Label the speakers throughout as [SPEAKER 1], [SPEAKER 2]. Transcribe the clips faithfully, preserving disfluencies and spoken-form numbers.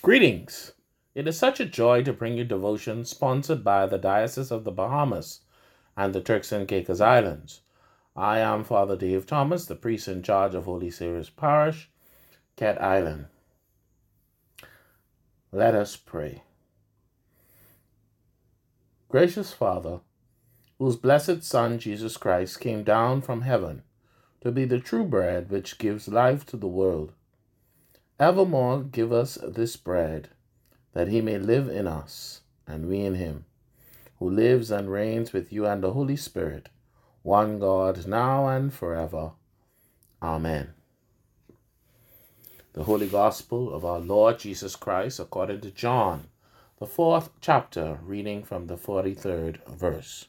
[SPEAKER 1] Greetings. It is such a joy to bring you devotion sponsored by the Diocese of the Bahamas and the Turks and Caicos Islands. I am Father Dave Thomas, the priest in charge of Holy Ceres Parish, Cat Island. Let us pray. Gracious Father, whose blessed Son Jesus Christ came down from heaven to be the true bread which gives life to the world, evermore give us this bread, that he may live in us, and we in him, who lives and reigns with you and the Holy Spirit, one God, now and forever. Amen. The Holy Gospel of our Lord Jesus Christ according to John, the fourth chapter, reading from the forty-third verse.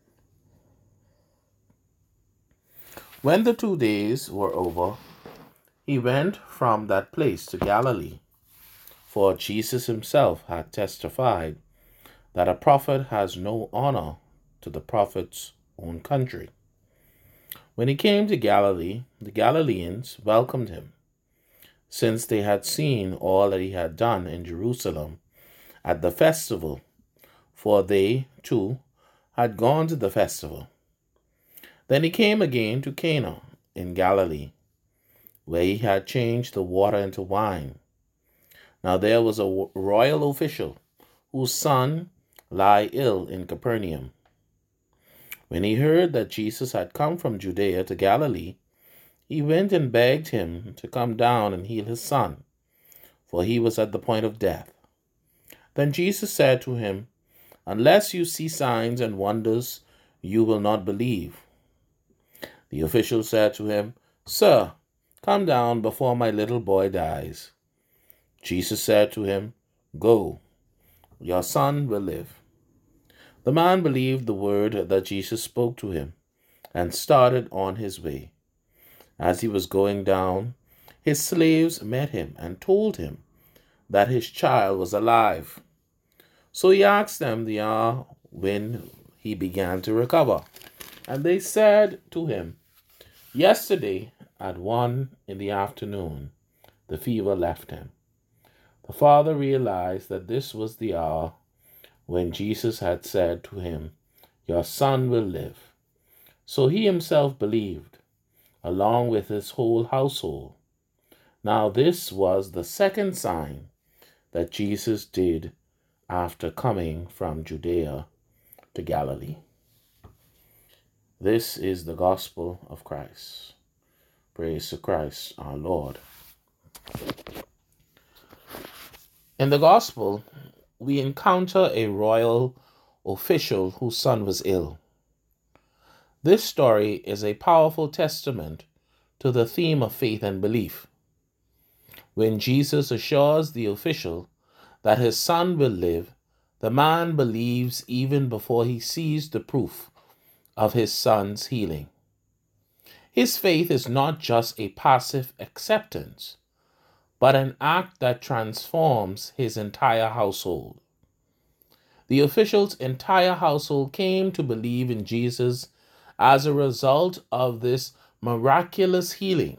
[SPEAKER 1] When the two days were over, he went from that place to Galilee, for Jesus himself had testified that a prophet has no honor to the prophet's own country. When he came to Galilee, the Galileans welcomed him, since they had seen all that he had done in Jerusalem at the festival, for they, too, had gone to the festival. Then he came again to Cana in Galilee, where he had changed the water into wine. Now there was a royal official whose son lay ill in Capernaum. When he heard that Jesus had come from Judea to Galilee, he went and begged him to come down and heal his son, for he was at the point of death. Then Jesus said to him, "Unless you see signs and wonders, you will not believe." The official said to him, "Sir, come down before my little boy dies." Jesus said to him, "Go, your son will live." The man believed the word that Jesus spoke to him and started on his way. As he was going down, his slaves met him and told him that his child was alive. So he asked them the hour when he began to recover. And they said to him, "Yesterday at one in the afternoon, the fever left him." The father realized that this was the hour when Jesus had said to him, "Your son will live." So he himself believed, along with his whole household. Now this was the second sign that Jesus did after coming from Judea to Galilee. This is the gospel of Christ. Praise to Christ our Lord. In the gospel, we encounter a royal official whose son was ill. This story is a powerful testament to the theme of faith and belief. When Jesus assures the official that his son will live, the man believes even before he sees the proof of his son's healing. His faith is not just a passive acceptance, but an act that transforms his entire household. The official's entire household came to believe in Jesus as a result of this miraculous healing.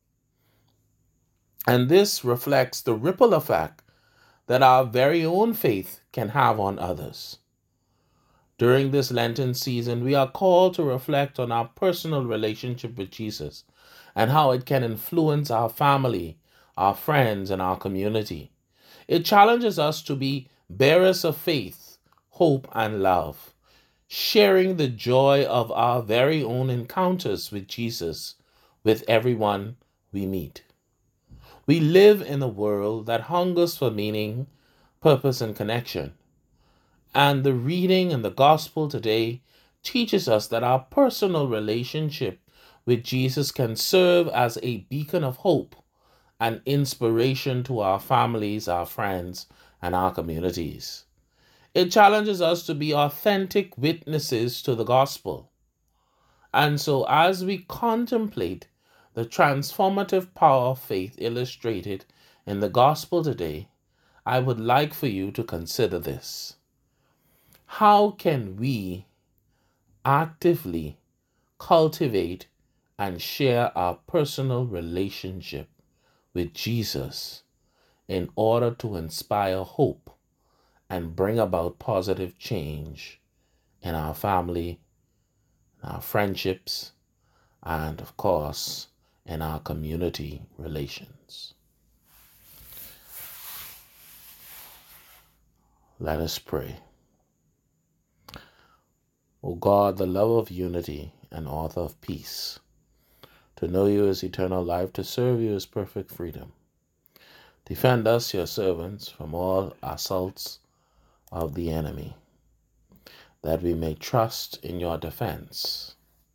[SPEAKER 1] And this reflects the ripple effect that our very own faith can have on others. During this Lenten season, we are called to reflect on our personal relationship with Jesus and how it can influence our family, our friends, and our community. It challenges us to be bearers of faith, hope, and love, sharing the joy of our very own encounters with Jesus with everyone we meet. We live in a world that hungers for meaning, purpose, and connection. And the reading in the gospel today teaches us that our personal relationship with Jesus can serve as a beacon of hope and inspiration to our families, our friends, and our communities. It challenges us to be authentic witnesses to the gospel. And so as we contemplate the transformative power of faith illustrated in the gospel today, I would like for you to consider this. How can we actively cultivate and share our personal relationship with Jesus in order to inspire hope and bring about positive change in our family, in our friendships, and of course, in our community relations. Let us pray. O God, the love of unity and author of peace, to know you is eternal life, to serve you is perfect freedom. Defend us, your servants, from all assaults of the enemy, that we may trust in your defense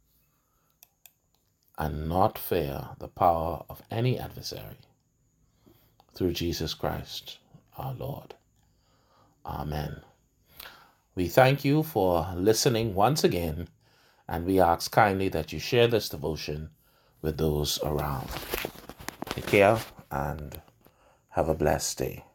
[SPEAKER 1] and not fear the power of any adversary. Through Jesus Christ, our Lord. Amen. We thank you for listening once again, and we ask kindly that you share this devotion with those around. Take care and have a blessed day.